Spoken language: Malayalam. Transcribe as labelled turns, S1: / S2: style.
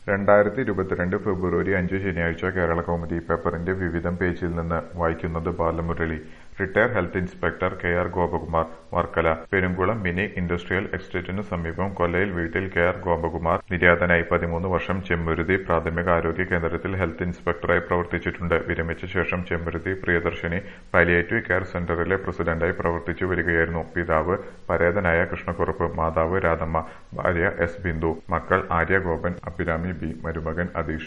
S1: 2022 ഫെബ്രുവരി 5 ശനിയാഴ്ച കേരളകൗമുദി പേപ്പറിന്റെ വിവിധം പേജിൽ നിന്ന് വായിക്കുന്നത് Balamurali. Retired health inspector K R. Gopakumar Varkala. Perumkulam mini industrial എസ്റ്റേറ്റിനു സമീപം കൊല്ലയിൽ വീട്ടിൽ കെ.ആർ. ഗോപകുമാർ നിര്യാതനായി. 13 വർഷം ചെമ്മുരുതി പ്രാഥമികാരോഗ്യ കേന്ദ്രത്തിൽ ഹെൽത്ത് ഇൻസ്പെക്ടറായി പ്രവർത്തിച്ചിട്ടുണ്ട്. വിരമിച്ച ശേഷം ചെമ്മുരുതി പ്രിയദർശിനി പാലിയേറ്റീവ് കെയർ സെന്ററിലെ പ്രസിഡന്റായി പ്രവർത്തിച്ചു വരികയായിരുന്നു. പിതാവ് പരേതനായ കൃഷ്ണക്കുറുപ്പ്, മാതാവ് രാധമ്മ, ഭാര്യ എസ്. ബിന്ദു, മക്കൾ ആര്യ ഗോപൻ, അഭിരാമി ബി, മരുമകൻ അദീഷ്.